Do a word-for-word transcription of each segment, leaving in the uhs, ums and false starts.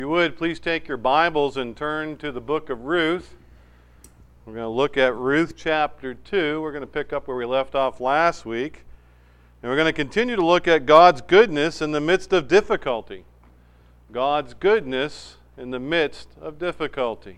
If you would, please take your Bibles and turn to the book of Ruth. We're going to look at Ruth chapter two. We're going to pick up where we left off last week. And we're going to continue to look at God's goodness in the midst of difficulty. God's goodness in the midst of difficulty.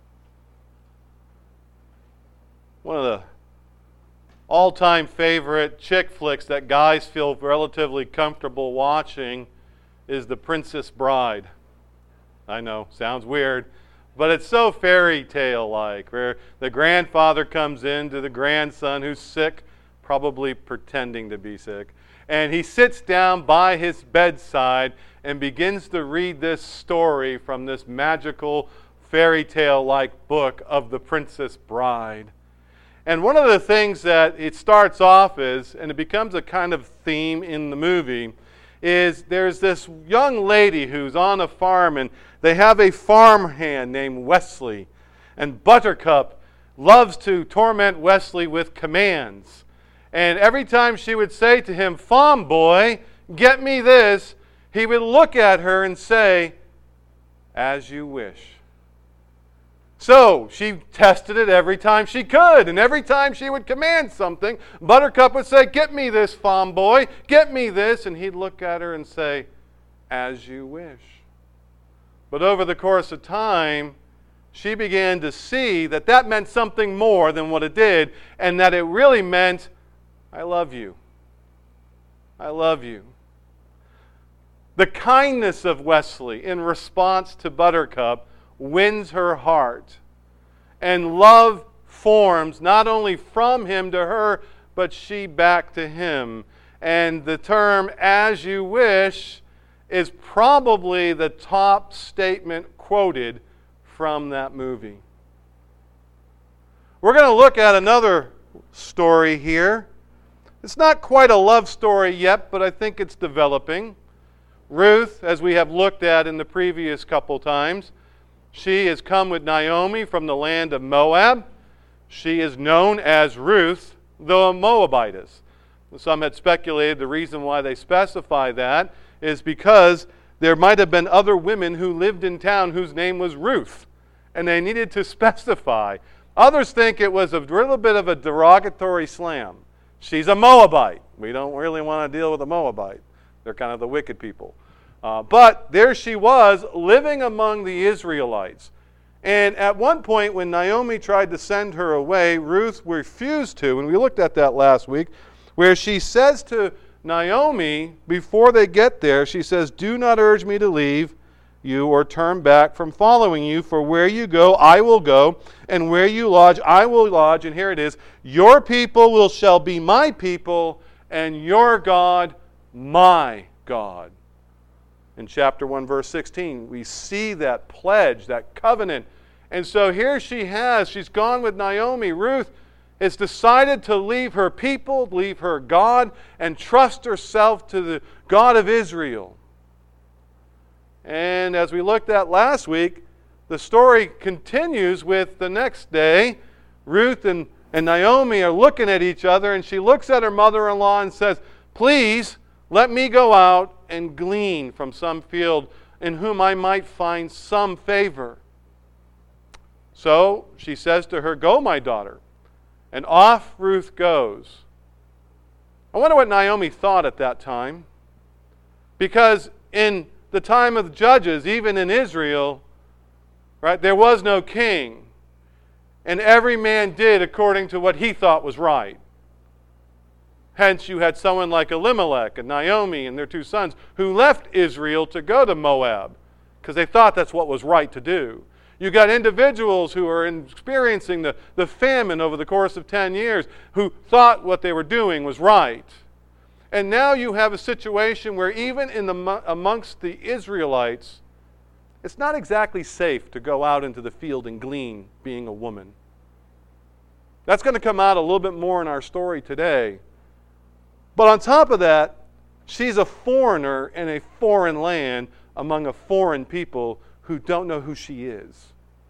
One of the all-time favorite chick flicks that guys feel relatively comfortable watching is The Princess Bride. I know, sounds weird, but it's so fairy tale-like, where the grandfather comes in to the grandson who's sick, probably pretending to be sick, and he sits down by his bedside and begins to read this story from this magical fairy tale-like book of The Princess Bride. And one of the things that it starts off is, and it becomes a kind of theme in the movie, is there's this young lady who's on a farm, and they have a farmhand named Wesley. And Buttercup loves to torment Wesley with commands. And every time she would say to him, "Farm boy, get me this," he would look at her and say, "As you wish." So she tested it every time she could, and every time she would command something, Buttercup would say, "Get me this, farm boy, get me this," and he'd look at her and say, "As you wish." But over the course of time, she began to see that that meant something more than what it did, and that it really meant, "I love you. I love you." The kindness of Wesley in response to Buttercup wins her heart. And love forms not only from him to her, but she back to him. And the term "as you wish" is probably the top statement quoted from that movie. We're going to look at another story here. It's not quite a love story yet, but I think it's developing. Ruth, as we have looked at in the previous couple times, she has come with Naomi from the land of Moab. She is known as Ruth, the Moabitess. Some had speculated the reason why they specify that is because there might have been other women who lived in town whose name was Ruth, and they needed to specify. Others think it was a little bit of a derogatory slam. She's a Moabite. We don't really want to deal with a Moabite. They're kind of the wicked people. Uh, but there she was, living among the Israelites. And at one point, when Naomi tried to send her away, Ruth refused to, and we looked at that last week, where she says to Naomi, before they get there, she says, "Do not urge me to leave you or turn back from following you, for where you go, I will go, and where you lodge, I will lodge." And here it is, "Your people will shall be my people, and your God, my God." In chapter one, verse sixteen, we see that pledge, that covenant. And so here she has, she's gone with Naomi. Ruth has decided to leave her people, leave her God, and trust herself to the God of Israel. And as we looked at last week, the story continues with the next day. Ruth and, and Naomi are looking at each other, and she looks at her mother-in-law and says, "Please, let me go out and glean from some field in whom I might find some favor." So she says to her, "Go, my daughter." And off Ruth goes. I wonder what Naomi thought at that time. Because in the time of the Judges, even in Israel, right, there was no king. And every man did according to what he thought was right. Hence, you had someone like Elimelech and Naomi and their two sons who left Israel to go to Moab because they thought that's what was right to do. You got individuals who are experiencing the, the famine over the course of ten years who thought what they were doing was right. And now you have a situation where even in the, amongst the Israelites, it's not exactly safe to go out into the field and glean being a woman. That's going to come out a little bit more in our story today. But on top of that, she's a foreigner in a foreign land among a foreign people who don't know who she is.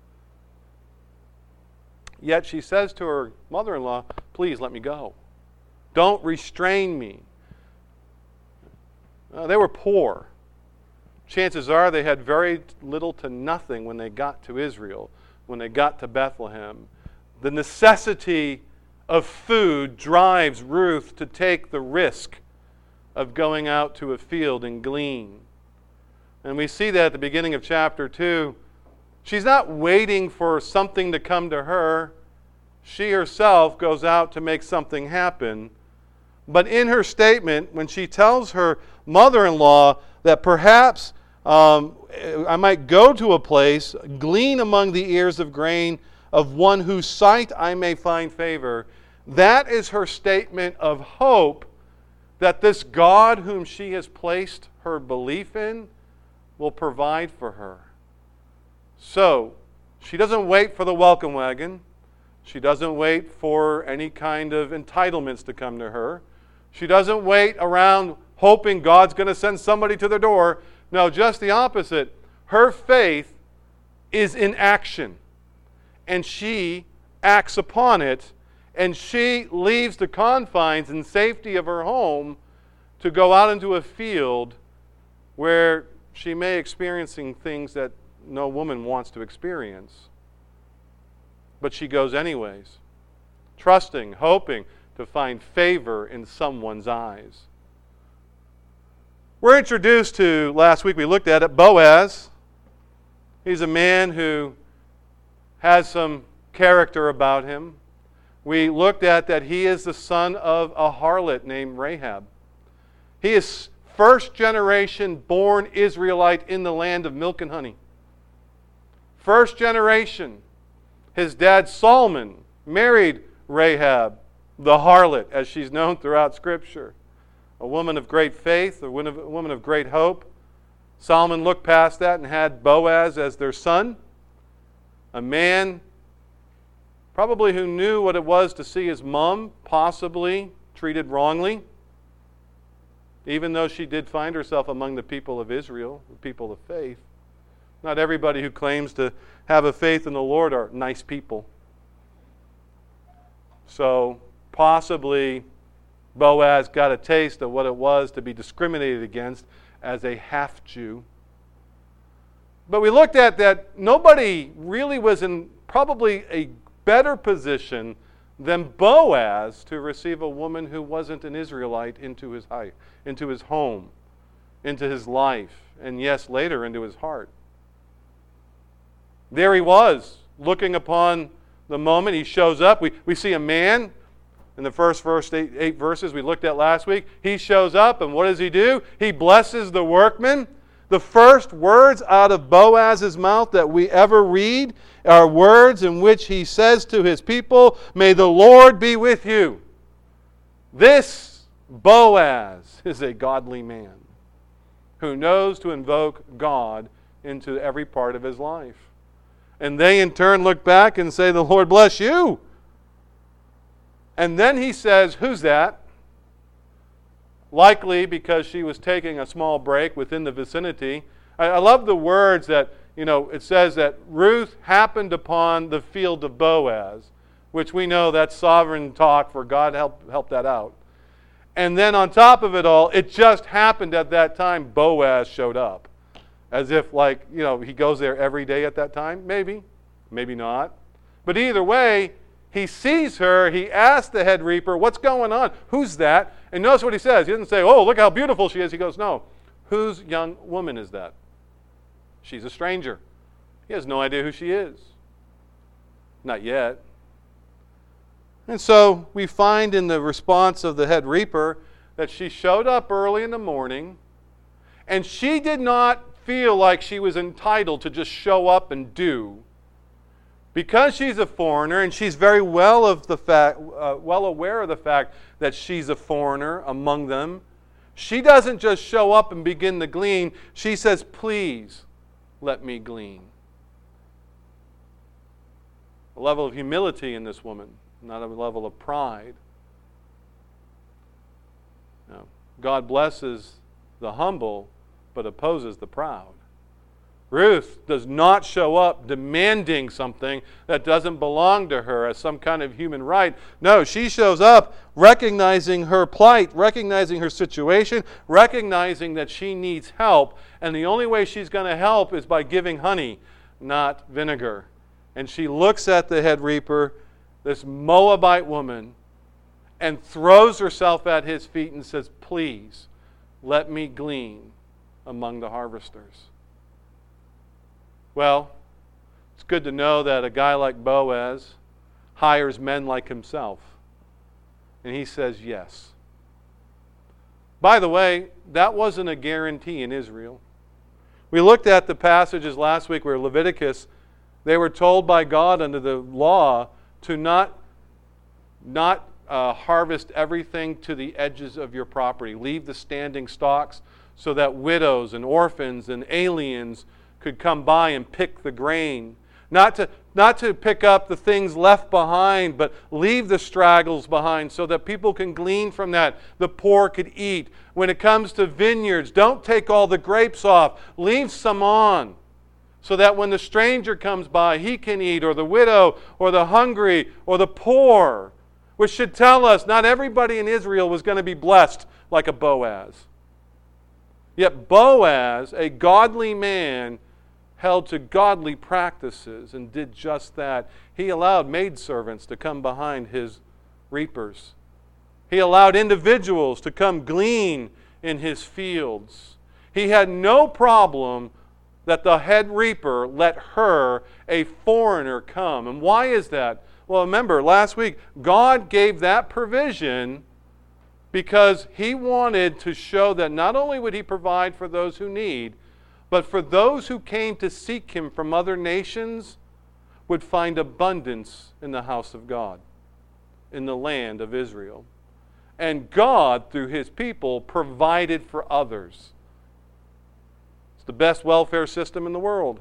Yet she says to her mother-in-law, "Please let me go. Don't restrain me." Uh, they were poor. chances are they had very little to nothing when they got to Israel, when they got to Bethlehem. The necessity of food drives Ruth to take the risk of going out to a field and glean. And we see that at the beginning of chapter two. She's not waiting for something to come to her. She herself goes out to make something happen. But in her statement, when she tells her mother-in-law that perhaps um, I might go to a place, glean among the ears of grain of one whose sight I may find favor, that is her statement of hope that this God whom she has placed her belief in will provide for her. So, she doesn't wait for the welcome wagon. She doesn't wait for any kind of entitlements to come to her. She doesn't wait around hoping God's going to send somebody to the door. No, just the opposite. Her faith is in action. And she acts upon it. And she leaves the confines and safety of her home to go out into a field where she may be experiencing things that no woman wants to experience. But she goes anyways, trusting, hoping to find favor in someone's eyes. We're introduced to, last week we looked at it, Boaz. He's a man who has some character about him. We looked at that he is the son of a harlot named Rahab. He is first generation born Israelite in the land of milk and honey. First generation. His dad Solomon married Rahab, the harlot, as she's known throughout Scripture. A woman of great faith, a woman of great hope. Solomon looked past that and had Boaz as their son. A man probably who knew what it was to see his mom possibly treated wrongly, even though she did find herself among the people of Israel, the people of faith. Not everybody who claims to have a faith in the Lord are nice people. So possibly Boaz got a taste of what it was to be discriminated against as a half-Jew. But we looked at that nobody really was in probably a better position than Boaz to receive a woman who wasn't an Israelite into his home, into his home, into his life, and yes, later into his heart. There he was, looking upon the moment. He shows up. We, we see a man in the first verse, eight, eight verses we looked at last week. He shows up, and what does he do? He blesses the workman. The first words out of Boaz's mouth that we ever read are words in which he says to his people, "May the Lord be with you." This Boaz is a godly man who knows to invoke God into every part of his life. And they in turn look back and say, "The Lord bless you." And then he says, "Who's that?" Likely because she was taking a small break within the vicinity. I, I love the words that, you know, it says that Ruth happened upon the field of Boaz, which we know that's sovereign talk for God help help that out. And then on top of it all, it just happened at that time Boaz showed up. As if, like, you know, he goes there every day at that time. Maybe. Maybe not. But either way, he sees her. He asks the head reaper, "What's going on? Who's that?" And notice what he says. He doesn't say, "Oh, look how beautiful she is." He goes, "No. Whose young woman is that?" She's a stranger. He has no idea who she is. Not yet. And so we find in the response of the head reaper that she showed up early in the morning, and she did not feel like she was entitled to just show up and do. Because she's a foreigner, and she's very well of the fact, uh, well aware of the fact that she's a foreigner among them, she doesn't just show up and begin to glean. She says, "Please let me glean." A level of humility in this woman, not a level of pride. No. God blesses the humble, but opposes the proud. Ruth does not show up demanding something that doesn't belong to her as some kind of human right. No, she shows up recognizing her plight, recognizing her situation, recognizing that she needs help. And the only way she's going to help is by giving honey, not vinegar. And she looks at the head reaper, this Moabite woman, and throws herself at his feet and says, "Please, let me glean among the harvesters." Well, it's good to know that a guy like Boaz hires men like himself. And he says yes. By the way, that wasn't a guarantee in Israel. We looked at the passages last week where Leviticus, they were told by God under the law to not, not uh, harvest everything to the edges of your property. Leave the standing stalks so that widows and orphans and aliens could come by and pick the grain. Not to, not to pick up the things left behind, but leave the straggles behind so that people can glean from that. The poor could eat. When it comes to vineyards, don't take all the grapes off. Leave some on so that when the stranger comes by, he can eat, or the widow, or the hungry, or the poor. Which should tell us not everybody in Israel was going to be blessed like a Boaz. Yet Boaz, a godly man, held to godly practices and did just that. He allowed maidservants to come behind his reapers. He allowed individuals to come glean in his fields. He had no problem that the head reaper let her, a foreigner, come. And why is that? Well, remember, last week, God gave that provision because He wanted to show that not only would He provide for those who need, but for those who came to seek Him from other nations would find abundance in the house of God, in the land of Israel. And God, through His people, provided for others. It's the best welfare system in the world.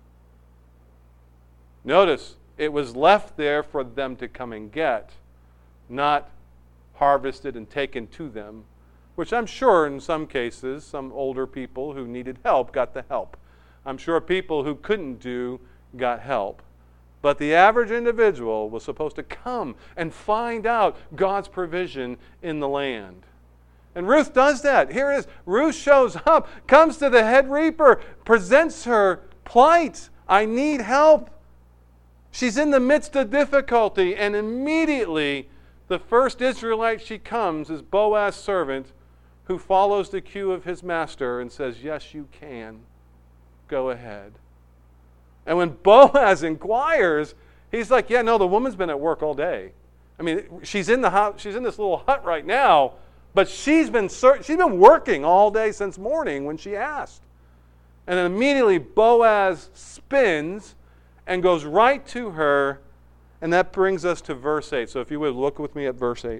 Notice, it was left there for them to come and get, not harvested and taken to them, which I'm sure in some cases, some older people who needed help got the help. I'm sure people who couldn't do got help. But the average individual was supposed to come and find out God's provision in the land. And Ruth does that. Here it is. Ruth shows up, comes to the head reaper, presents her plight. I need help. She's in the midst of difficulty, and immediately the first Israelite she comes is Boaz's servant, who follows the cue of his master and says, "Yes, you can. Go ahead." And when Boaz inquires, he's like, "Yeah, no, the woman's been at work all day. I mean, she's in the house, she's in this little hut right now, but she's been she's been working all day since morning when she asked." And then immediately Boaz spins and goes right to her, and that brings us to verse eight. So if you would look with me at verse eight.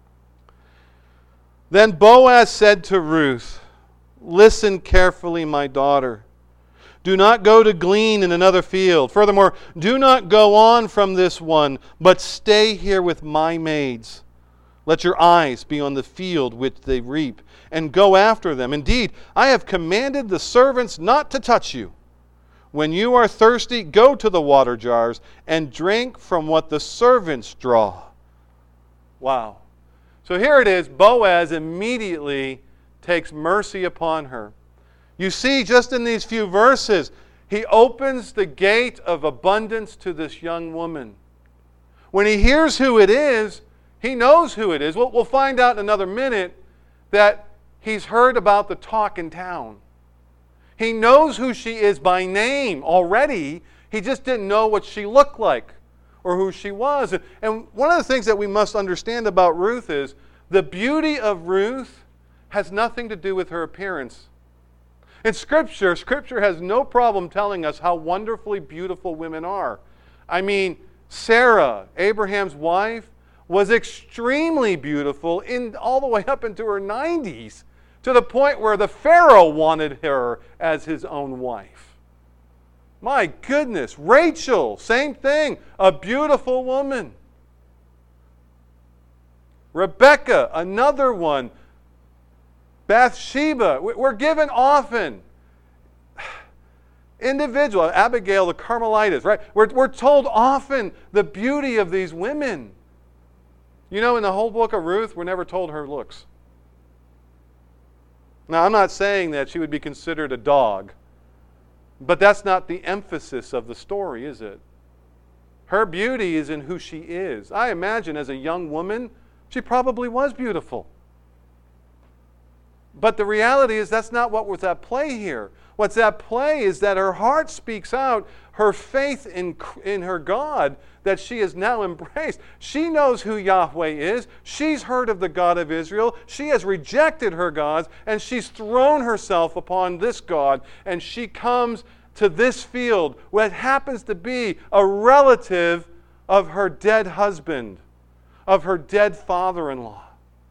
Then Boaz said to Ruth, "Listen carefully, my daughter. Do not go to glean in another field. Furthermore, do not go on from this one, but stay here with my maids. Let your eyes be on the field which they reap, and go after them. Indeed, I have commanded the servants not to touch you. When you are thirsty, go to the water jars and drink from what the servants draw." Wow. So here it is. Boaz immediately takes mercy upon her. You see, just in these few verses, he opens the gate of abundance to this young woman. When he hears who it is, he knows who it is. We'll, we'll find out in another minute that he's heard about the talk in town. He knows who she is by name already. He just didn't know what she looked like or who she was. And one of the things that we must understand about Ruth is the beauty of Ruth has nothing to do with her appearance. In Scripture, Scripture has no problem telling us how wonderfully beautiful women are. I mean, Sarah, Abraham's wife, was extremely beautiful in all the way up into her nineties, to the point where the Pharaoh wanted her as his own wife. My goodness, Rachel, same thing, a beautiful woman. Rebecca, another one. Bathsheba, we're given often individual, Abigail the Carmelitess, right? We're, we're told often the beauty of these women. You know, in the whole book of Ruth, we're never told her looks. Now, I'm not saying that she would be considered a dog, but that's not the emphasis of the story, is it? Her beauty is in who she is. I imagine as a young woman, she probably was beautiful. But the reality is that's not what was at play here. What's at play is that her heart speaks out her faith in, in her God that she has now embraced. She knows who Yahweh is. She's heard of the God of Israel. She has rejected her gods, and she's thrown herself upon this God, and she comes to this field, what happens to be a relative of her dead husband, of her dead father-in-law.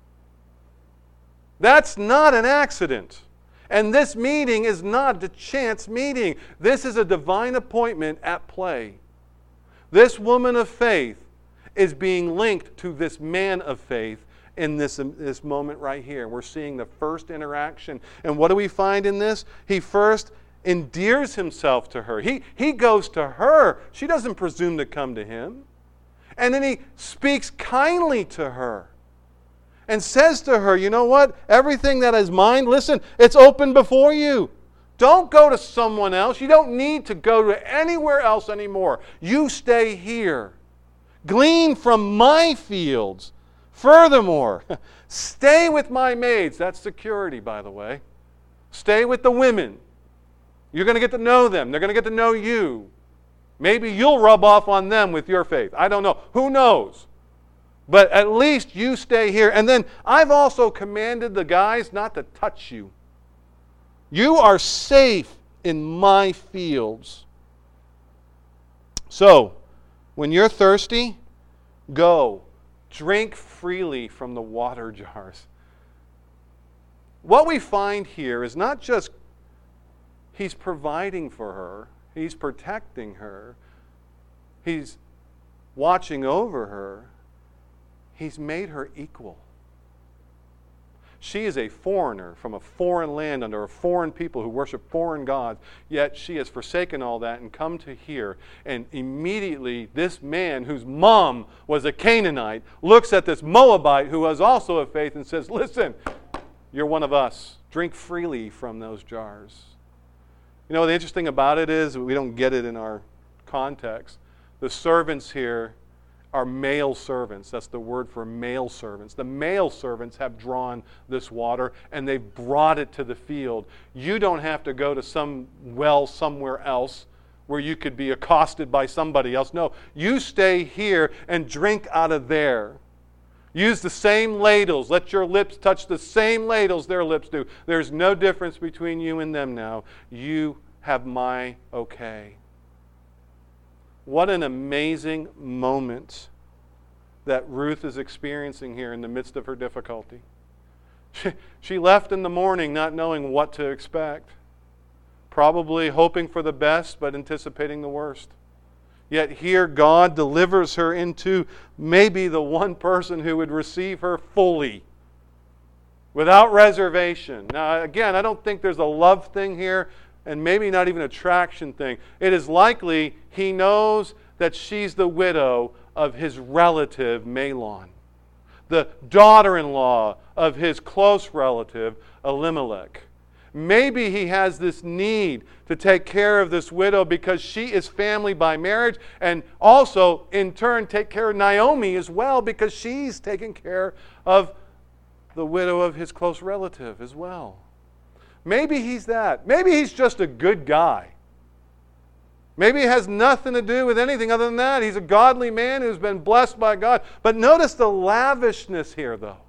That's not an accident. And this meeting is not a chance meeting. This is a divine appointment at play. This woman of faith is being linked to this man of faith in this, this moment right here. We're seeing the first interaction. And what do we find in this? He first endears himself to her. He, he goes to her. She doesn't presume to come to him. And then he speaks kindly to her and says to her, you know what? Everything that is mine, listen, it's open before you. Don't go to someone else. You don't need to go to anywhere else anymore. You stay here. Glean from my fields. Furthermore, stay with my maids. That's security, by the way. Stay with the women. You're going to get to know them. They're going to get to know you. Maybe you'll rub off on them with your faith. I don't know. Who knows? But at least you stay here. And then I've also commanded the guys not to touch you. You are safe in my fields. So, when you're thirsty, go. Drink freely from the water jars. What we find here is not just he's providing for her, he's protecting her, he's watching over her. He's made her equal. She is a foreigner from a foreign land under a foreign people who worship foreign gods, yet she has forsaken all that and come to here. And immediately this man whose mom was a Canaanite looks at this Moabite who was also of faith and says, listen, you're one of us. Drink freely from those jars. You know, the interesting thing about it is we don't get it in our context. The servants here are male servants. That's the word for male servants. The male servants have drawn this water and they've brought it to the field. You don't have to go to some well somewhere else where you could be accosted by somebody else. No, you stay here and drink out of there. Use the same ladles. Let your lips touch the same ladles their lips do. There's no difference between you and them now. You have my okay. What an amazing moment that Ruth is experiencing here in the midst of her difficulty. She, she left in the morning not knowing what to expect, probably hoping for the best but anticipating the worst. Yet here God delivers her into maybe the one person who would receive her fully, without reservation. Now again, I don't think there's a love thing here, and maybe not even an attraction thing. It is likely he knows that she's the widow of his relative Mahlon, the daughter-in-law of his close relative Elimelech. Maybe he has this need to take care of this widow because she is family by marriage, and also in turn take care of Naomi as well because she's taking care of the widow of his close relative as well. Maybe he's that. Maybe he's just a good guy. Maybe it has nothing to do with anything other than that. He's a godly man who's been blessed by God. But notice the lavishness here, though.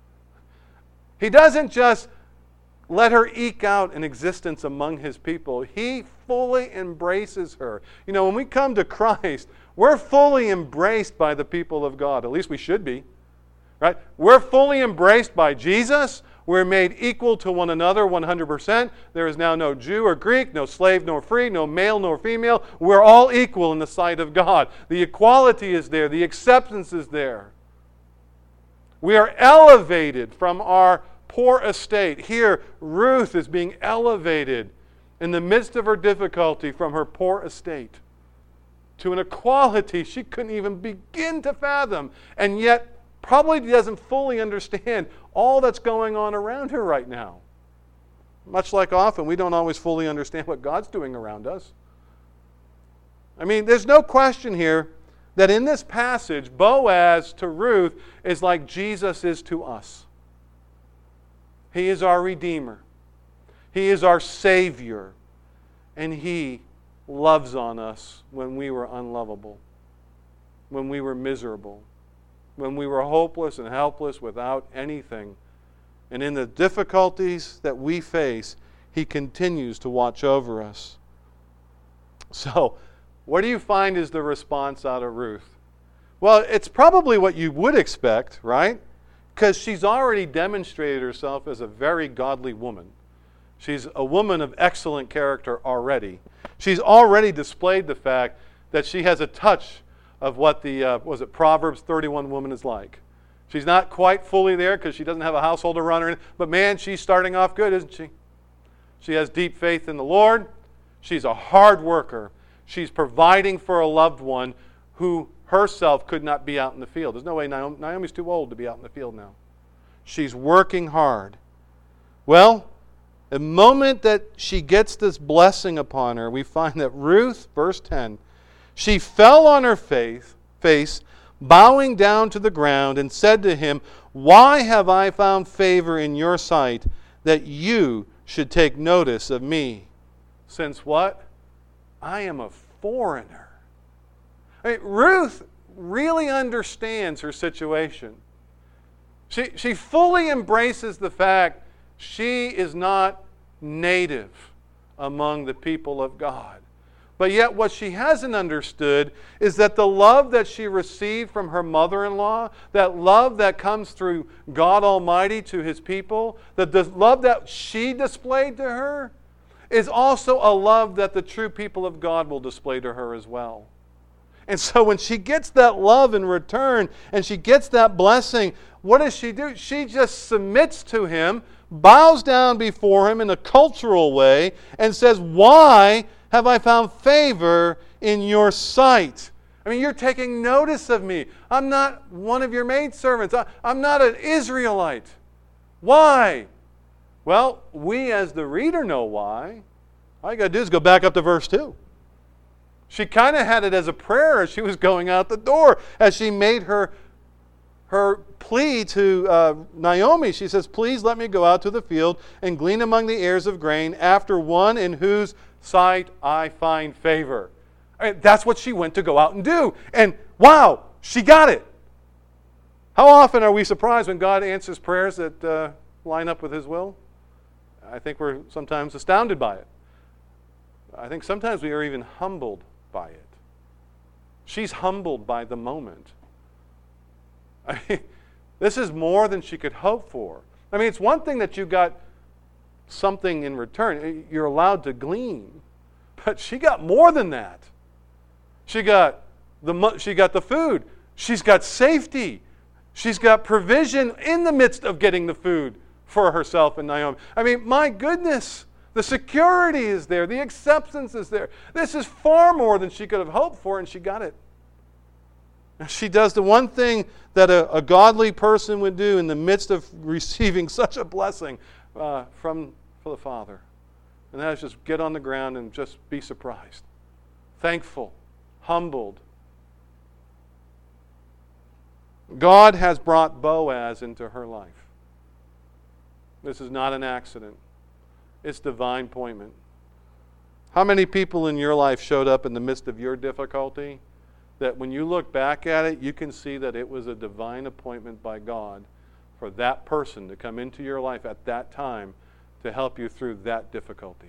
He doesn't just let her eke out an existence among his people. He fully embraces her. You know, when we come to Christ, we're fully embraced by the people of God. At least we should be. Right? We're fully embraced by Jesus. We're made equal to one another one hundred percent. There is now no Jew or Greek, no slave nor free, no male nor female. We're all equal in the sight of God. The equality is there. The acceptance is there. We are elevated from our poor estate. Here, Ruth is being elevated in the midst of her difficulty from her poor estate to an equality she couldn't even begin to fathom, and yet probably doesn't fully understand all that's going on around her right now. Much like often, we don't always fully understand what God's doing around us. I mean, there's no question here that in this passage, Boaz to Ruth is like Jesus is to us. He is our Redeemer. He is our Savior. And He loves on us when we were unlovable, when we were miserable, when we were hopeless and helpless without anything. And in the difficulties that we face, He continues to watch over us. So, what do you find is the response out of Ruth? Well, it's probably what you would expect, right? Because she's already demonstrated herself as a very godly woman. She's a woman of excellent character already. She's already displayed the fact that she has a touch of what the, uh, was it, Proverbs thirty-one woman is like. She's not quite fully there because she doesn't have a household to run her in, but man, she's starting off good, isn't she? She has deep faith in the Lord. She's a hard worker. She's providing for a loved one who herself could not be out in the field. There's no way Naomi, Naomi's too old to be out in the field now. She's working hard. Well, the moment that she gets this blessing upon her, we find that Ruth, verse ten, she fell on her face, face, bowing down to the ground, and said to him, "Why have I found favor in your sight that you should take notice of me? Since what? I am a foreigner." I mean, Ruth really understands her situation. She, she fully embraces the fact she is not native among the people of God. But yet what she hasn't understood is that the love that she received from her mother-in-law, that love that comes through God Almighty to His people, that the love that she displayed to her, is also a love that the true people of God will display to her as well. And so when she gets that love in return and she gets that blessing, what does she do? She just submits to Him, bows down before Him in a cultural way, and says, "Why have I found favor in your sight?" I mean, you're taking notice of me. I'm not one of your maidservants. I'm not an Israelite. Why? Well, we as the reader know why. All you got to do is go back up to verse two. She kind of had it as a prayer as she was going out the door, as she made her, her plea to uh, Naomi. She says, "Please let me go out to the field and glean among the ears of grain after one in whose sight I find favor." I mean, that's what she went to go out and do. And wow, she got it. How often are we surprised when God answers prayers that uh, line up with His will? I think we're sometimes astounded by it. I think sometimes we are even humbled by it. She's humbled by the moment. I mean, this is more than she could hope for. I mean, it's one thing that you got something in return. You're allowed to glean. But she got more than that. She got the, she got the food. She's got safety. She's got provision in the midst of getting the food for herself and Naomi. I mean, my goodness, the security is there. The acceptance is there. This is far more than she could have hoped for, and she got it. She does the one thing that a, a godly person would do in the midst of receiving such a blessing uh, from the Father. And that is just get on the ground and just be surprised. Thankful. Humbled. God has brought Boaz into her life. This is not an accident. It's divine appointment. How many people in your life showed up in the midst of your difficulty that when you look back at it, you can see that it was a divine appointment by God for that person to come into your life at that time to help you through that difficulty?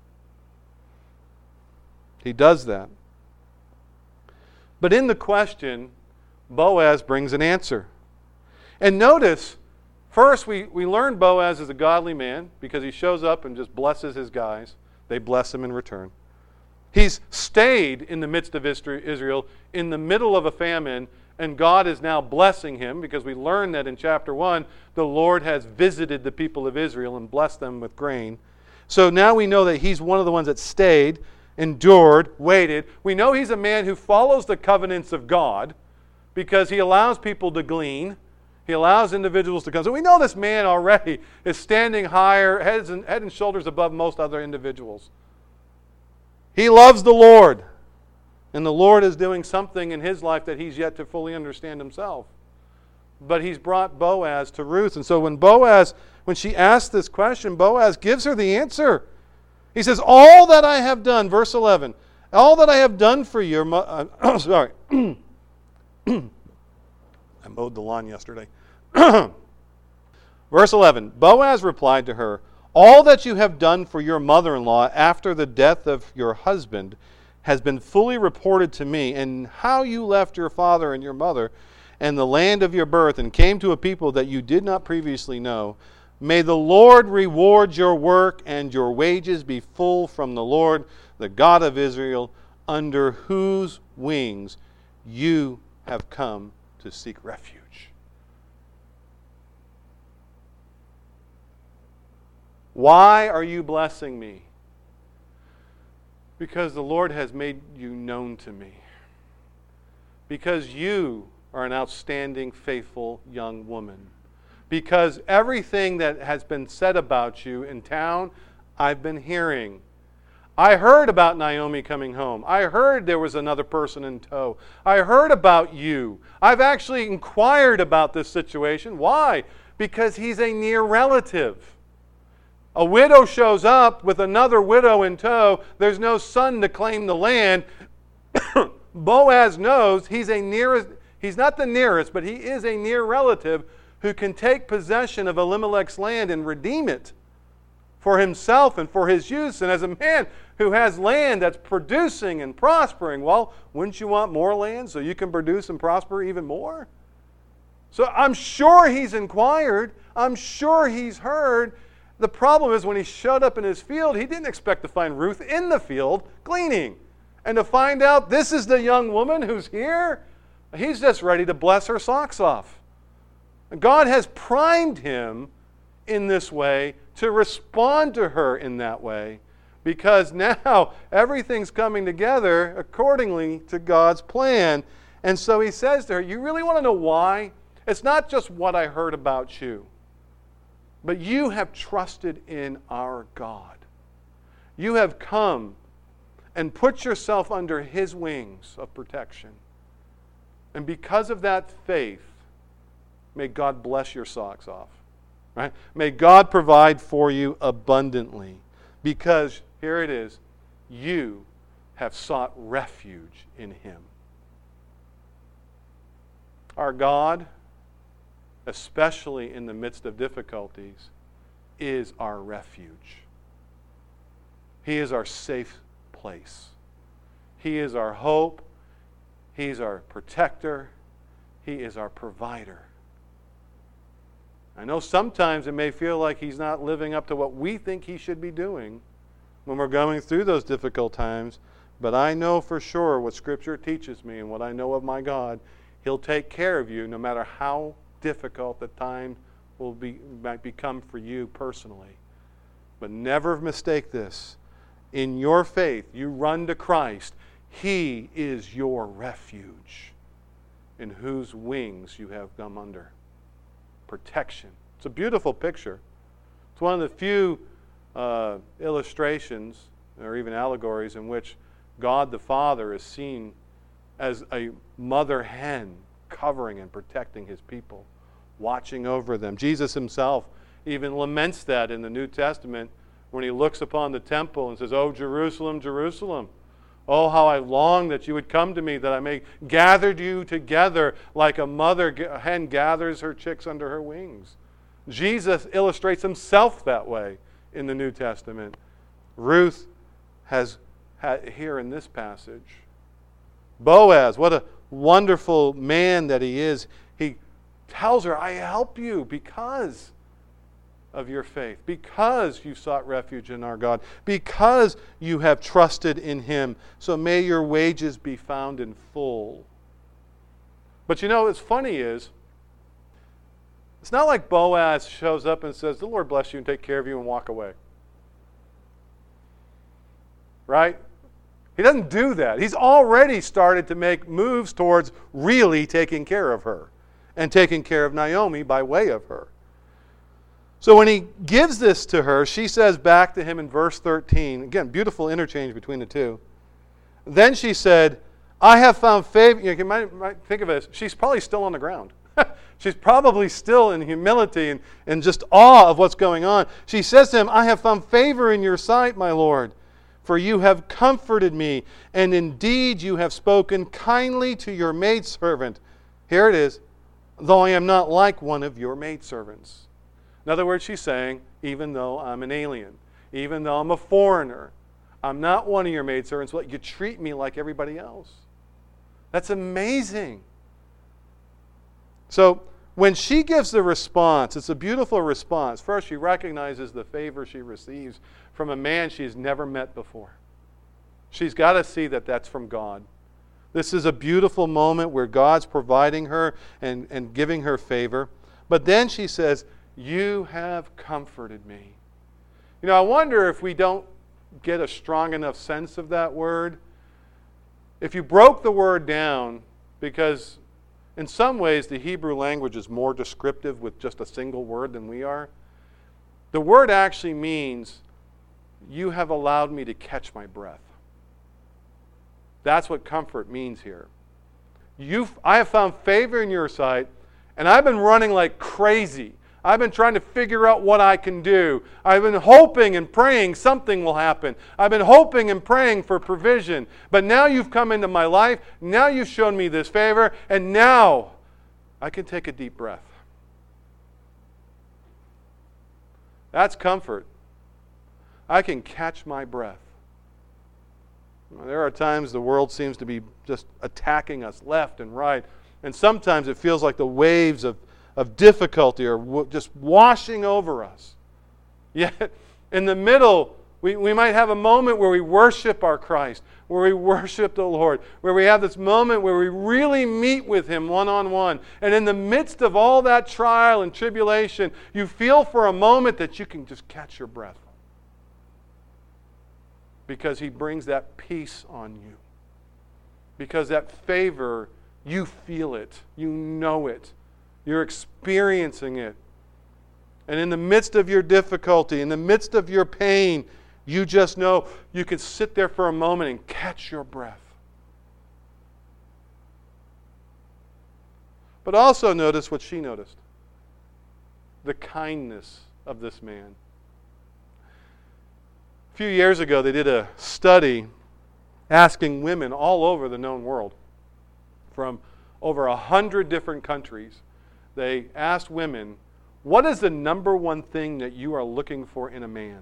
He does that. But in the question, Boaz brings an answer. And notice, first we, we learn Boaz is a godly man because he shows up and just blesses his guys. They bless him in return. He's stayed in the midst of Israel in the middle of a famine, and God is now blessing him because we learn that in chapter one, the Lord has visited the people of Israel and blessed them with grain. So now we know that he's one of the ones that stayed, endured, waited. We know he's a man who follows the covenants of God because he allows people to glean. He allows individuals to come. So we know this man already is standing higher, heads and, head and shoulders above most other individuals. He loves the Lord. And the Lord is doing something in his life that he's yet to fully understand himself. But he's brought Boaz to Ruth. And so when Boaz, when she asks this question, Boaz gives her the answer. He says, all that I have done, verse eleven, all that I have done for your mother, uh, sorry, I mowed the lawn yesterday. Verse eleven, Boaz replied to her, all that you have done for your mother-in-law after the death of your husband has been fully reported to me, and how you left your father and your mother and the land of your birth and came to a people that you did not previously know. May the Lord reward your work and your wages be full from the Lord, the God of Israel, under whose wings you have come to seek refuge. Why are you blessing me? Because the Lord has made you known to me. Because you are an outstanding, faithful young woman. Because everything that has been said about you in town, I've been hearing. I heard about Naomi coming home. I heard there was another person in tow. I heard about you. I've actually inquired about this situation. Why? Because he's a near relative. A widow shows up with another widow in tow. There's no son to claim the land. Boaz knows he's a nearest, he's not the nearest, but he is a near relative who can take possession of Elimelech's land and redeem it for himself and for his use. And as a man who has land that's producing and prospering, well, wouldn't you want more land so you can produce and prosper even more? So I'm sure he's inquired. I'm sure he's heard. The problem is when he showed up in his field, he didn't expect to find Ruth in the field gleaning. And to find out this is the young woman who's here, he's just ready to bless her socks off. God has primed him in this way to respond to her in that way, because now everything's coming together accordingly to God's plan. And so he says to her, you really want to know why? It's not just what I heard about you, but you have trusted in our God. You have come and put yourself under his wings of protection. And because of that faith, may God bless your socks off. Right? May God provide for you abundantly. Because, here it is, you have sought refuge in him. Our God, especially in the midst of difficulties, is our refuge. He is our safe place. He is our hope. He is our protector. He is our provider. I know sometimes it may feel like he's not living up to what we think he should be doing when we're going through those difficult times, but I know for sure what Scripture teaches me and what I know of my God, he'll take care of you no matter how difficult the time will be, might become for you personally. But never mistake this. In your faith, you run to Christ. He is your refuge, in whose wings you have come under protection. It's a beautiful picture. It's one of the few uh, illustrations or even allegories in which God the Father is seen as a mother hen covering and protecting his people, watching over them. Jesus himself even laments that in the New Testament when he looks upon the temple and says, "Oh, Jerusalem, Jerusalem, oh, how I long that you would come to me, that I may gather you together like a mother hen gathers her chicks under her wings." Jesus illustrates himself that way in the New Testament. Ruth has had here in this passage. Boaz, what a wonderful man that he is. He tells her, I help you because of your faith, because you sought refuge in our God, because you have trusted in him. So may your wages be found in full. But you know what's funny is, it's not like Boaz shows up and says, the Lord bless you and take care of you and walk away. right? He doesn't do that. He's already started to make moves towards really taking care of her and taking care of Naomi by way of her. So when he gives this to her, she says back to him in verse thirteen, again, beautiful interchange between the two. Then she said, I have found favor. You might, might think of it as she's probably still on the ground. She's probably still in humility and, and just awe of what's going on. She says to him, I have found favor in your sight, my Lord, for you have comforted me, and indeed you have spoken kindly to your maidservant. Here it is, though I am not like one of your maidservants. In other words, she's saying, even though I'm an alien, even though I'm a foreigner, I'm not one of your maidservants, but you treat me like everybody else. That's amazing. So when she gives the response, it's a beautiful response. First, she recognizes the favor she receives from a man she's never met before. She's got to see that that's from God. This is a beautiful moment where God's providing her and, and giving her favor. But then she says, you have comforted me. You know, I wonder if we don't get a strong enough sense of that word. If you broke the word down, because in some ways the Hebrew language is more descriptive with just a single word than we are, the word actually means, you have allowed me to catch my breath. That's what comfort means here. You've, I have found favor in your sight, and I've been running like crazy. I've been trying to figure out what I can do. I've been hoping and praying something will happen. I've been hoping and praying for provision. But now you've come into my life. Now you've shown me this favor. And now I can take a deep breath. That's comfort. I can catch my breath. There are times the world seems to be just attacking us left and right. And sometimes it feels like the waves of of difficulty or w- just washing over us. Yet, in the middle, we, we might have a moment where we worship our Christ, where we worship the Lord, where we have this moment where we really meet with Him one-on-one. And in the midst of all that trial and tribulation, you feel for a moment that you can just catch your breath. Because He brings that peace on you. Because that favor, you feel it. You know it. You're experiencing it. And in the midst of your difficulty, in the midst of your pain, you just know you can sit there for a moment and catch your breath. But also notice what she noticed. The kindness of this man. A few years ago, they did a study asking women all over the known world from over a hundred different countries. They asked women, what is the number one thing that you are looking for in a man?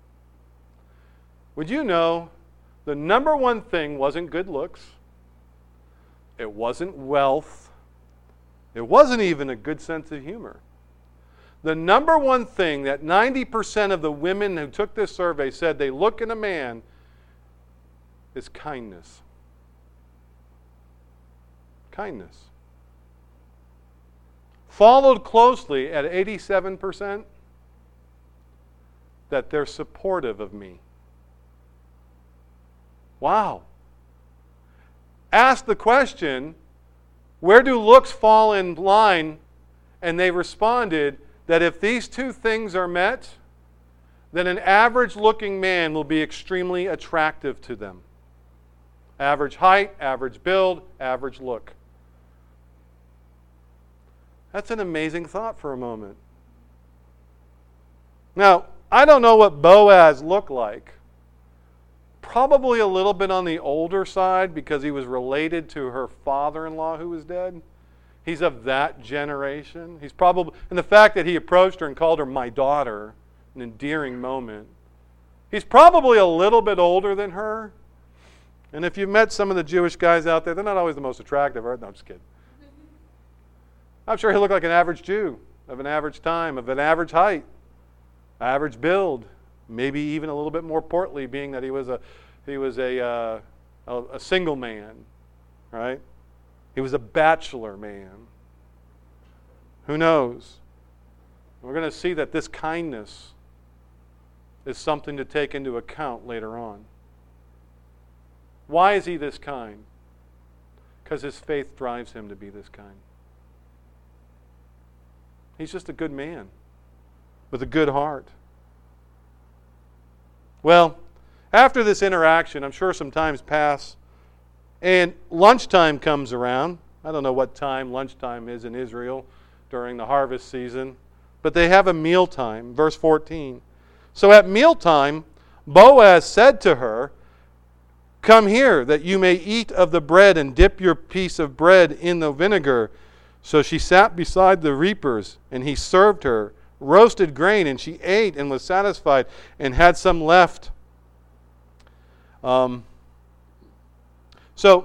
Would you know the number one thing wasn't good looks, it wasn't wealth, it wasn't even a good sense of humor. The number one thing that ninety percent of the women who took this survey said they look in a man is kindness. Kindness. Followed closely at eighty-seven percent that they're supportive of me. Wow. Ask the question, where do looks fall in line? And they responded that if these two things are met, then an average looking man will be extremely attractive to them. Average height, average build, average look. That's an amazing thought for a moment. Now, I don't know what Boaz looked like. Probably a little bit on the older side because he was related to her father-in-law who was dead. He's of that generation. He's probably, and the fact that he approached her and called her my daughter, an endearing moment. He's probably a little bit older than her. And if you've met some of the Jewish guys out there, they're not always the most attractive, right? No, I'm just kidding. I'm sure he looked like an average Jew, of an average time, of an average height, average build, maybe even a little bit more portly, being that he was a he was a uh, a, a single man, right? He was a bachelor man. Who knows? We're going to see that this kindness is something to take into account later on. Why is he this kind? Because his faith drives him to be this kind. He's just a good man with a good heart. Well, after this interaction, I'm sure some times pass, and lunchtime comes around. I don't know what time lunchtime is in Israel during the harvest season, but they have a mealtime. Verse fourteen. So at mealtime, Boaz said to her, "Come here, that you may eat of the bread and dip your piece of bread in the vinegar." So she sat beside the reapers, and he served her roasted grain, and she ate and was satisfied and had some left. Um, so,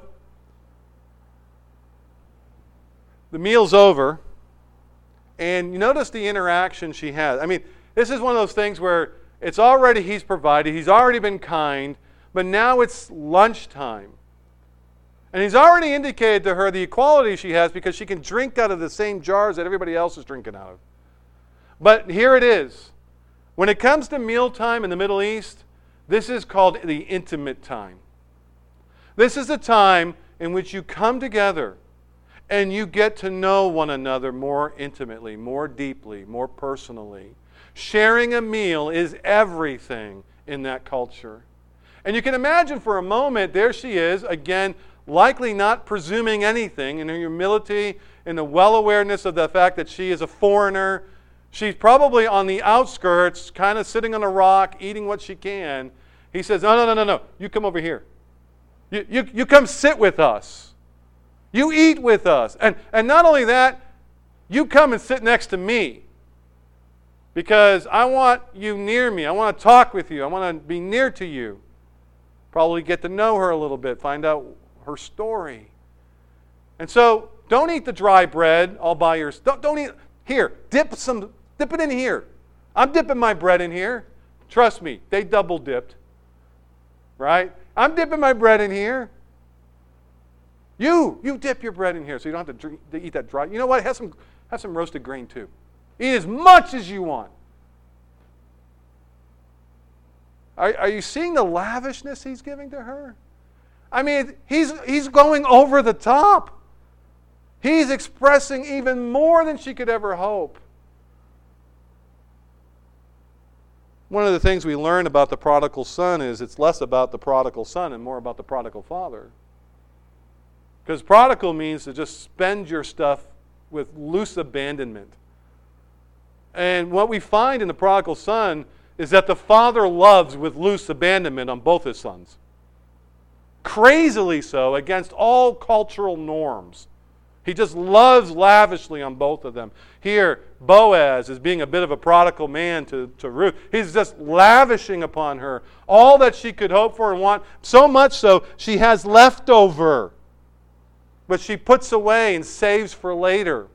the meal's over, and you notice the interaction she has. I mean, this is one of those things where it's already he's provided, he's already been kind, but now it's lunchtime. And he's already indicated to her the equality she has because she can drink out of the same jars that everybody else is drinking out of. But here it is. When it comes to mealtime in the Middle East, this is called the intimate time. This is a time in which you come together and you get to know one another more intimately, more deeply, more personally. Sharing a meal is everything in that culture. And you can imagine for a moment, there she is, again, likely not presuming anything in her humility, in the well-awareness of the fact that she is a foreigner. She's probably on the outskirts, kind of sitting on a rock, eating what she can. He says, no, no, no, no, no. You come over here. You, you, you come sit with us. You eat with us. And, and not only that, you come and sit next to me. Because I want you near me. I want to talk with you. I want to be near to you. Probably get to know her a little bit. Find out her story. And so, don't eat the dry bread all by yourself. Don't, don't eat. Here, dip some, dip it in here. I'm dipping my bread in here. Trust me, they double dipped. Right? I'm dipping my bread in here. You, you dip your bread in here so you don't have to, drink, to eat that dry. You know what? Have some, have some roasted grain too. Eat as much as you want. Are, are you seeing the lavishness he's giving to her? I mean, he's, he's going over the top. He's expressing even more than she could ever hope. One of the things we learn about the prodigal son is it's less about the prodigal son and more about the prodigal father. Because prodigal means to just spend your stuff with loose abandonment. And what we find in the prodigal son is that the father loves with loose abandonment on both his sons. Crazily so, against all cultural norms. He just loves lavishly on both of them. Here, Boaz is being a bit of a prodigal man to, to Ruth. He's just lavishing upon her all that she could hope for and want. So much so, she has leftover. But she puts away and saves for later.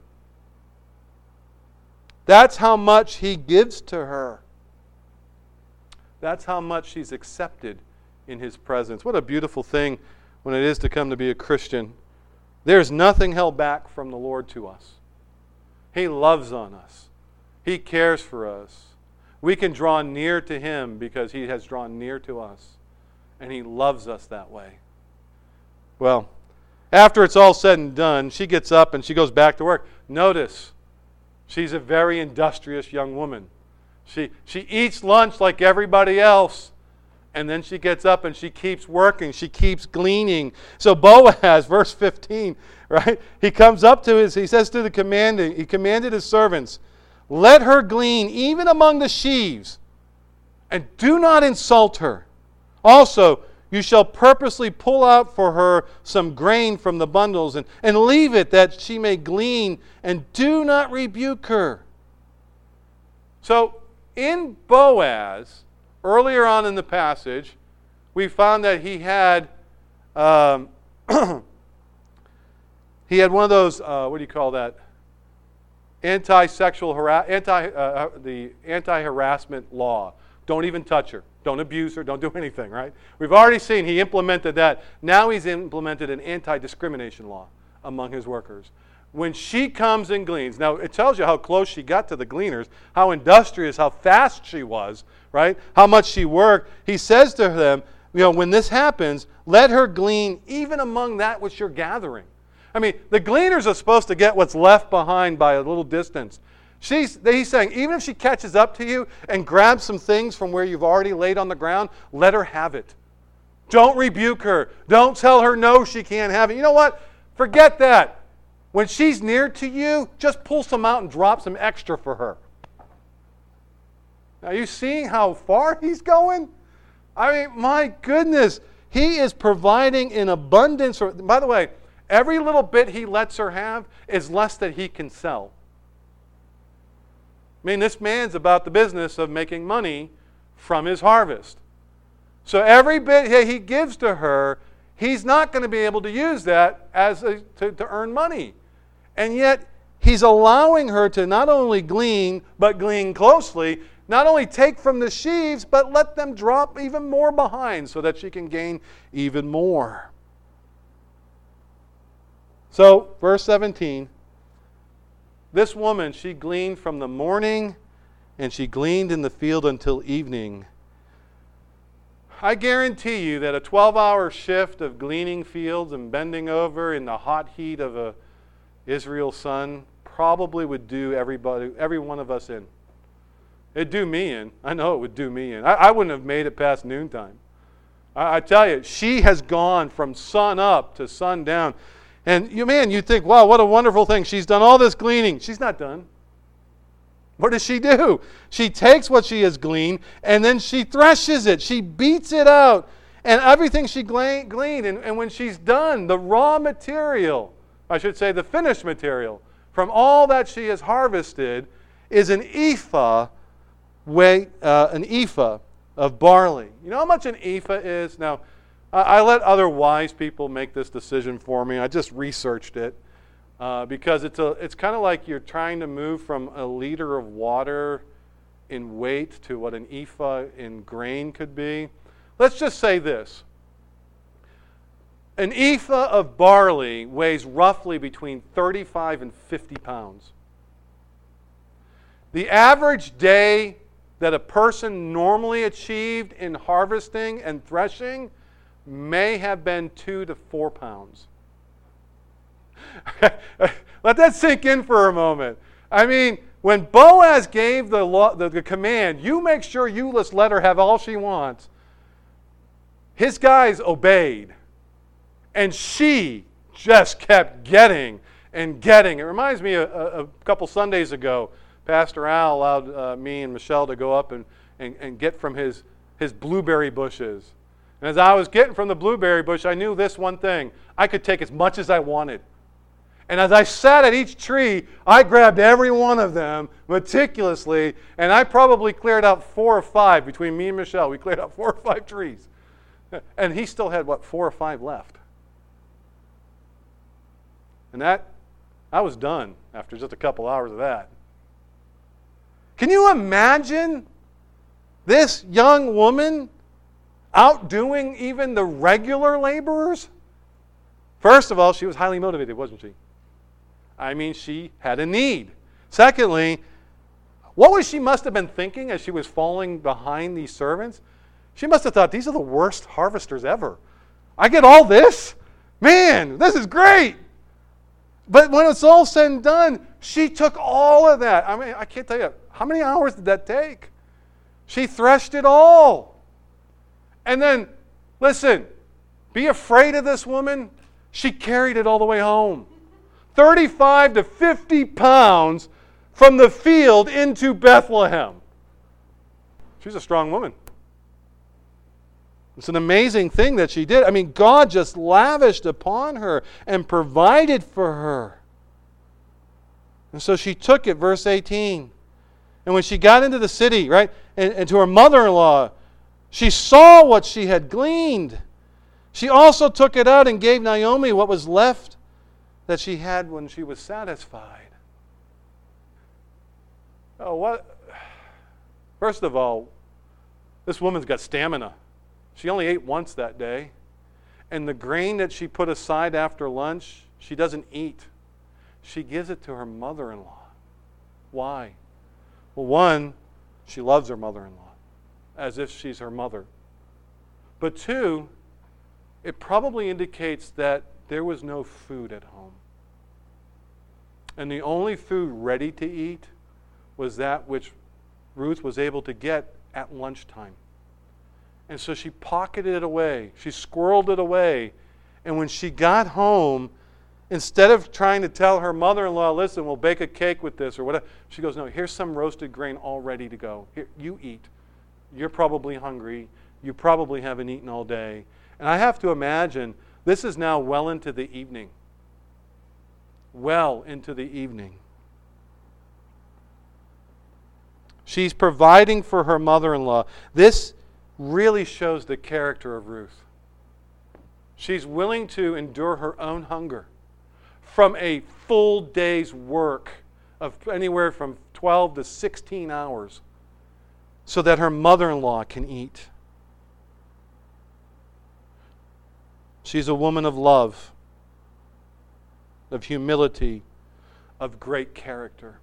That's how much he gives to her. That's how much she's accepted in his presence. What a beautiful thing when it is to come to be a Christian. There's nothing held back from the Lord to us. He loves on us. He cares for us. We can draw near to him because he has drawn near to us. And he loves us that way. Well, after it's all said and done, she gets up and she goes back to work. Notice, she's a very industrious young woman. She, she eats lunch like everybody else. And then she gets up and she keeps working. She keeps gleaning. So Boaz, verse fifteen, right? He comes up to his, he says to the commanding, he commanded his servants, let her glean even among the sheaves, and do not insult her. Also, you shall purposely pull out for her some grain from the bundles, and, and leave it that she may glean, and do not rebuke her. So, in Boaz, earlier on in the passage, we found that he had um, he had one of those, uh, what do you call that? Anti-sexual harass, anti uh, the anti-harassment law. Don't even touch her. Don't abuse her. Don't do anything, right? We've already seen he implemented that. Now he's implemented an anti-discrimination law among his workers. When she comes and gleans, now it tells you how close she got to the gleaners, how industrious, how fast she was, right? How much she worked. He says to them, you know, when this happens, let her glean even among that which you're gathering. I mean, the gleaners are supposed to get what's left behind by a little distance. She's, he's saying, even if she catches up to you and grabs some things from where you've already laid on the ground, let her have it. Don't rebuke her. Don't tell her no, she can't have it. You know what? Forget that. When she's near to you, just pull some out and drop some extra for her. Are you seeing how far he's going? I mean, my goodness. He is providing in abundance. By the way, every little bit he lets her have is less than he can sell. I mean, this man's about the business of making money from his harvest. So every bit he gives to her, he's not going to be able to use that as a, to, to earn money. And yet, he's allowing her to not only glean, but glean closely. Not only take from the sheaves, but let them drop even more behind so that she can gain even more. So, verse seventeen. This woman, she gleaned from the morning, and she gleaned in the field until evening. I guarantee you that a twelve-hour shift of gleaning fields and bending over in the hot heat of a Israel sun probably would do everybody, every one of us in. It'd do me in. I know it would do me in. I, I wouldn't have made it past noontime. I, I tell you, she has gone from sun up to sun down. And you, man, you think, wow, what a wonderful thing. She's done all this gleaning. She's not done. What does she do? She takes what she has gleaned, and then she threshes it. She beats it out. And everything she gleaned, and, and when she's done, the raw material, I should say the finished material, from all that she has harvested, is an ephah weight, uh, an ephah of barley. You know how much an ephah is? Now, I, I let other wise people make this decision for me. I just researched it uh, because it's a, it's kind of like you're trying to move from a liter of water in weight to what an ephah in grain could be. Let's just say this. An ephah of barley weighs roughly between thirty-five and fifty pounds. The average day that a person normally achieved in harvesting and threshing may have been two to four pounds. Let that sink in for a moment. I mean, when Boaz gave the, law, the, the command, you make sure you just let her have all she wants, his guys obeyed. And she just kept getting and getting. It reminds me of a, a couple Sundays ago, Pastor Al allowed uh, me and Michelle to go up and, and, and get from his, his blueberry bushes. And as I was getting from the blueberry bush, I knew this one thing. I could take as much as I wanted. And as I sat at each tree, I grabbed every one of them meticulously, and I probably cleared out four or five between me and Michelle. We cleared out four or five trees. And he still had, what, four or five left. And that, I was done after just a couple hours of that. Can you imagine this young woman outdoing even the regular laborers? First of all, she was highly motivated, wasn't she? I mean, she had a need. Secondly, what was she must have been thinking as she was falling behind these servants? She must have thought, these are the worst harvesters ever. I get all this? Man, this is great. But when it's all said and done, she took all of that. I mean, I can't tell you, how many hours did that take? She threshed it all. And then, listen, be afraid of this woman. She carried it all the way home. thirty-five to fifty pounds from the field into Bethlehem. She's a strong woman. It's an amazing thing that she did. I mean, God just lavished upon her and provided for her. And so she took it, verse eighteen. And when she got into the city, right, and, and to her mother-in-law, she saw what she had gleaned. She also took it out and gave Naomi what was left that she had when she was satisfied. Oh, what? First of all, this woman's got stamina. She only ate once that day. And the grain that she put aside after lunch, she doesn't eat. She gives it to her mother-in-law. Why? Well, one, she loves her mother-in-law as if she's her mother. But two, it probably indicates that there was no food at home. And the only food ready to eat was that which Ruth was able to get at lunchtime. And so she pocketed it away. She squirreled it away. And when she got home, instead of trying to tell her mother-in-law, listen, we'll bake a cake with this or whatever, she goes, no, here's some roasted grain all ready to go. Here, you eat. You're probably hungry. You probably haven't eaten all day. And I have to imagine this is now well into the evening. Well into the evening. She's providing for her mother-in-law. This really shows the character of Ruth. She's willing to endure her own hunger from a full day's work of anywhere from twelve to sixteen hours so that her mother-in-law can eat. She's a woman of love, of humility, of great character.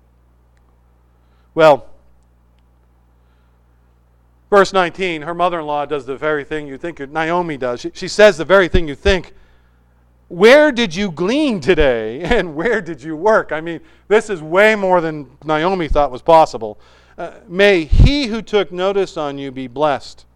Well, verse nineteen, her mother-in-law does the very thing you think Naomi does. She, she says the very thing you think. Where did you glean today? And where did you work? I mean, this is way more than Naomi thought was possible. Uh, may he who took notice on you be blessed.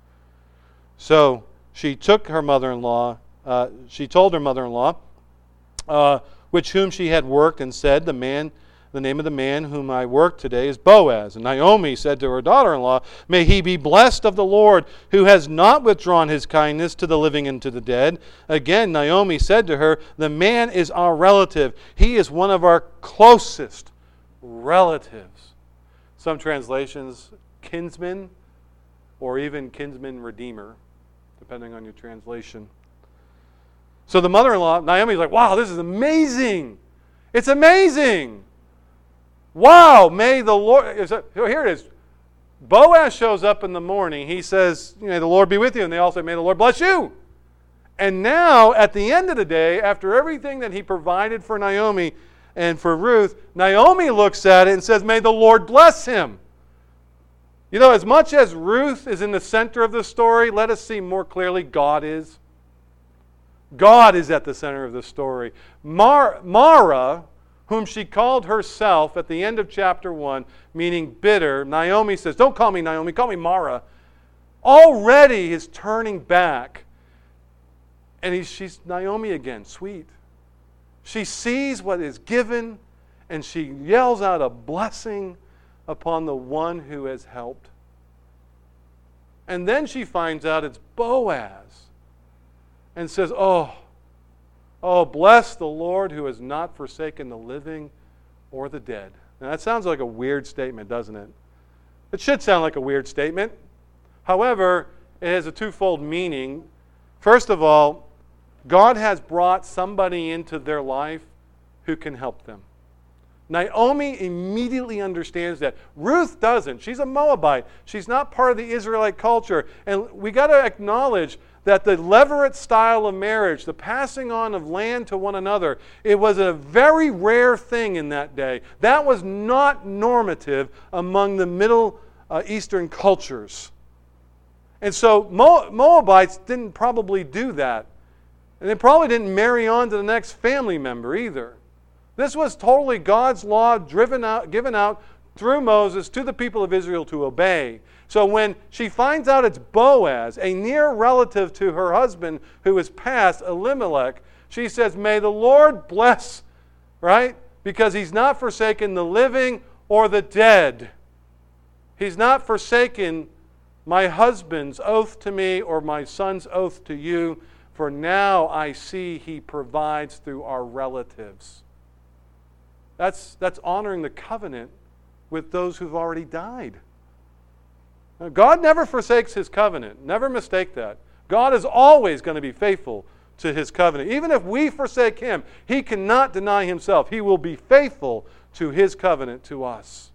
So she took her mother-in-law, uh, she told her mother-in-law, uh, which whom she had worked, and said, the man, the name of the man whom I worked today is Boaz. And Naomi said to her daughter-in-law, may he be blessed of the Lord, who has not withdrawn his kindness to the living and to the dead. Again, Naomi said to her, the man is our relative. He is one of our closest relatives. Some translations, kinsman, or even kinsman redeemer, depending on your translation. So the mother-in-law, Naomi's like, wow, this is amazing. It's amazing. Wow, may the Lord... Here it is. Boaz shows up in the morning. He says, may the Lord be with you. And they all say, may the Lord bless you. And now, at the end of the day, after everything that he provided for Naomi and for Ruth, Naomi looks at it and says, may the Lord bless him. You know, as much as Ruth is in the center of the story, let us see more clearly God is. God is at the center of the story. Mar- Mara, whom she called herself at the end of chapter one, meaning bitter, Naomi says, don't call me Naomi, call me Mara, already is turning back. And he's, she's Naomi again, sweet. She sees what is given, and she yells out a blessing upon the one who has helped. And then she finds out it's Boaz, and says, oh, oh, bless the Lord who has not forsaken the living or the dead. Now that sounds like a weird statement, doesn't it? It should sound like a weird statement. However, it has a twofold meaning. First of all, God has brought somebody into their life who can help them. Naomi immediately understands that. Ruth doesn't. She's a Moabite. She's not part of the Israelite culture. And we got to acknowledge that the levirate style of marriage, the passing on of land to one another, it was a very rare thing in that day. That was not normative among the Middle uh, Eastern cultures. And so Mo- Moabites didn't probably do that. And they probably didn't marry on to the next family member either. This was totally God's law driven out, given out through Moses to the people of Israel to obey. So when she finds out it's Boaz, a near relative to her husband who is passed, Elimelech, she says, may the Lord bless, right? Because he's not forsaken the living or the dead. He's not forsaken my husband's oath to me or my son's oath to you, for now I see he provides through our relatives. That's, that's honoring the covenant with those who've already died. Now, God never forsakes his covenant. Never mistake that. God is always going to be faithful to his covenant. Even if we forsake him, he cannot deny himself. He will be faithful to his covenant to us.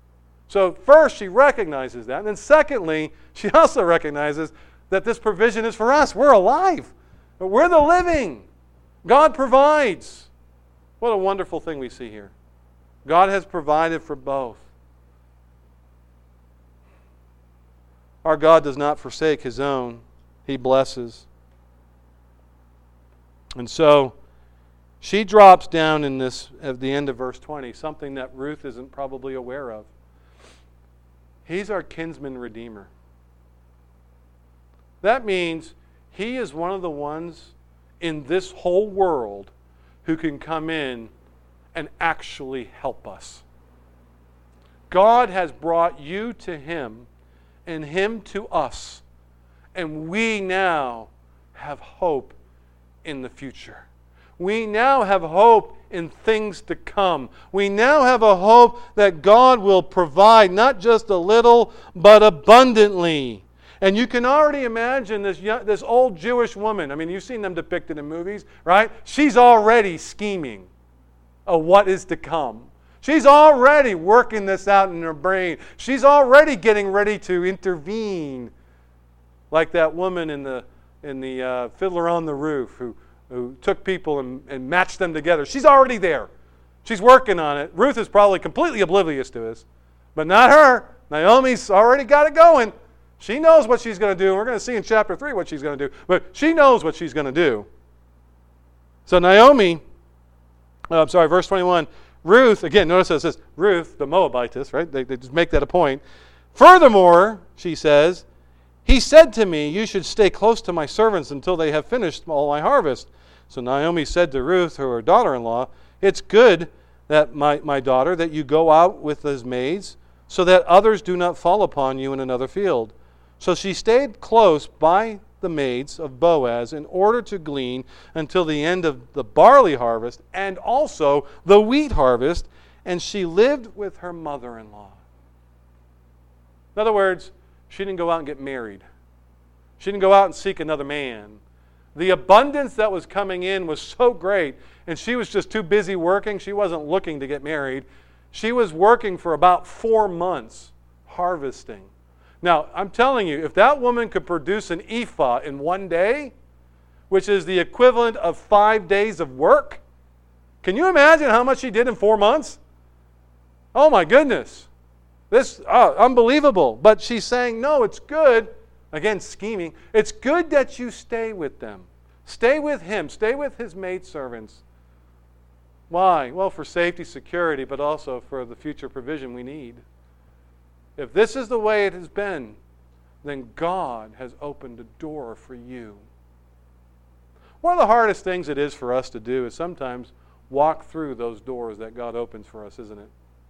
So first, she recognizes that. And then secondly, she also recognizes that this provision is for us. We're alive. We're the living. God provides. What a wonderful thing we see here. God has provided for both. Our God does not forsake his own. He blesses. And so she drops down in this, at the end of verse twenty, something that Ruth isn't probably aware of. He's our kinsman redeemer. That means he is one of the ones in this whole world who can come in and actually help us. God has brought you to him and him to us, and we now have hope in the future. We now have hope in things to come. We now have a hope that God will provide not just a little, but abundantly. And you can already imagine this young, this old Jewish woman. I mean, you've seen them depicted in movies, right? She's already scheming of what is to come. She's already working this out in her brain. She's already getting ready to intervene, like that woman in the in the uh, Fiddler on the Roof who who took people and, and matched them together. She's already there. She's working on it. Ruth is probably completely oblivious to this, but not her. Naomi's already got it going. She knows what she's going to do. We're going to see in chapter three what she's going to do, but she knows what she's going to do. So Naomi, oh, I'm sorry, verse twenty-one, Ruth, again, notice it says Ruth, the Moabitess, right? They, they just make that a point. Furthermore, she says, he said to me, you should stay close to my servants until they have finished all my harvest. So Naomi said to Ruth, her daughter-in-law, it's good that my, my daughter, that you go out with his maids, so that others do not fall upon you in another field. So she stayed close by the maids of Boaz in order to glean until the end of the barley harvest and also the wheat harvest, and she lived with her mother-in-law. In other words, she didn't go out and get married. She didn't go out and seek another man. The abundance that was coming in was so great, and she was just too busy working. She wasn't looking to get married. She was working for about four months harvesting. Now, I'm telling you, if that woman could produce an ephah in one day, which is the equivalent of five days of work, can you imagine how much she did in four months? Oh my goodness. This, oh, unbelievable. But she's saying, no, it's good. Again, scheming. It's good that you stay with them. Stay with him. Stay with his maidservants. Why? Well, for safety, security, but also for the future provision we need. If this is the way it has been, then God has opened a door for you. One of the hardest things it is for us to do is sometimes walk through those doors that God opens for us, isn't it?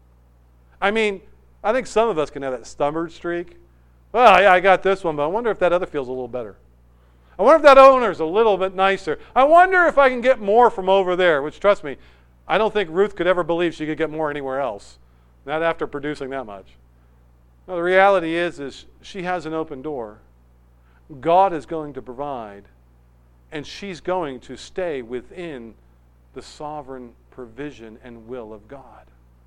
I mean, I think some of us can have that stubborn streak. Well, yeah, I got this one, but I wonder if that other feels a little better. I wonder if that owner's a little bit nicer. I wonder if I can get more from over there, which, trust me, I don't think Ruth could ever believe she could get more anywhere else, not after producing that much. No, the reality is, is she has an open door. God is going to provide, and she's going to stay within the sovereign provision and will of God.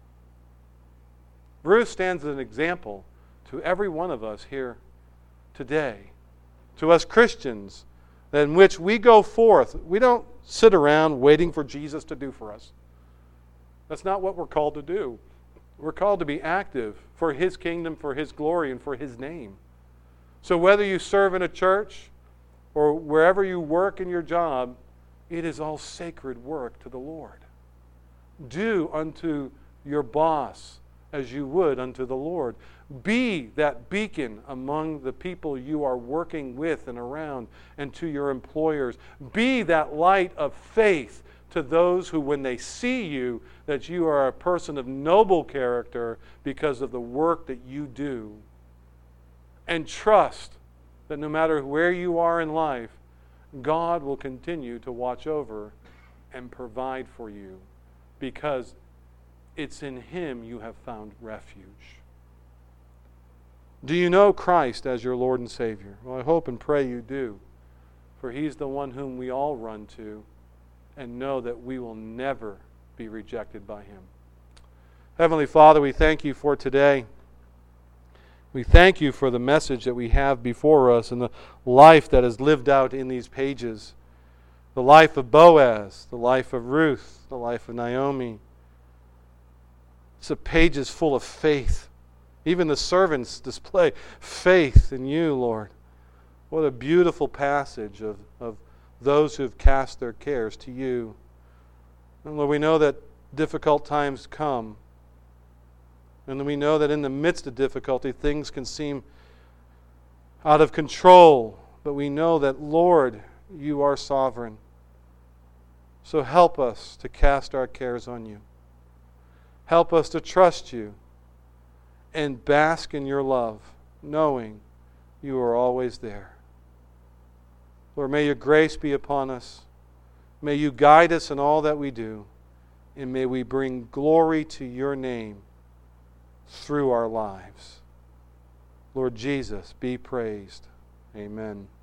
Ruth stands as an example to every one of us here today, to us Christians, in which we go forth. We don't sit around waiting for Jesus to do for us. That's not what we're called to do. We're called to be active for his kingdom, for his glory, and for his name. So whether you serve in a church or wherever you work in your job, it is all sacred work to the Lord. Do unto your boss as you would unto the Lord. Be that beacon among the people you are working with and around, and to your employers. Be that light of faith to those who, when they see you, that you are a person of noble character because of the work that you do. And trust that no matter where you are in life, God will continue to watch over and provide for you, because it's in him you have found refuge. Do you know Christ as your Lord and Savior? Well, I hope and pray you do, for he's the one whom we all run to and know that we will never be rejected by him. Heavenly Father, we thank you for today. We thank you for the message that we have before us and the life that is lived out in these pages. The life of Boaz, the life of Ruth, the life of Naomi. It's a pages full of faith. Even the servants display faith in you, Lord. What a beautiful passage of, of those who have cast their cares to you. And Lord, we know that difficult times come. And we know that in the midst of difficulty, things can seem out of control. But we know that, Lord, you are sovereign. So help us to cast our cares on you. Help us to trust you and bask in your love, knowing you are always there. Lord, may your grace be upon us. May you guide us in all that we do. And may we bring glory to your name through our lives. Lord Jesus, be praised. Amen.